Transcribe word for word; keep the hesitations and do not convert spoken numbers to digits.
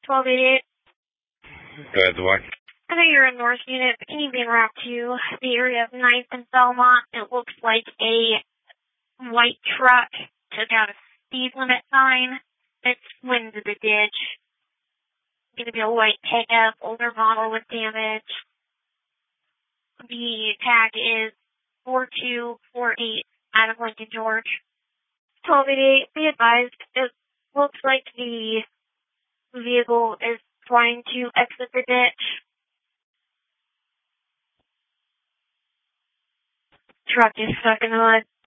twelve eighty-eight. Go ahead, the what? I know you're a North unit, but can you be en route to the area of ninth and Belmont? It looks like a white truck took out a speed limit sign. It's into the ditch. It's going to be a white pickup, older model with damage. The tag is four two four eight out of Lincoln, George. twelve eighty-eight, be advised, it looks like the vehicle is trying to exit the ditch. Truck is stuck in the mud.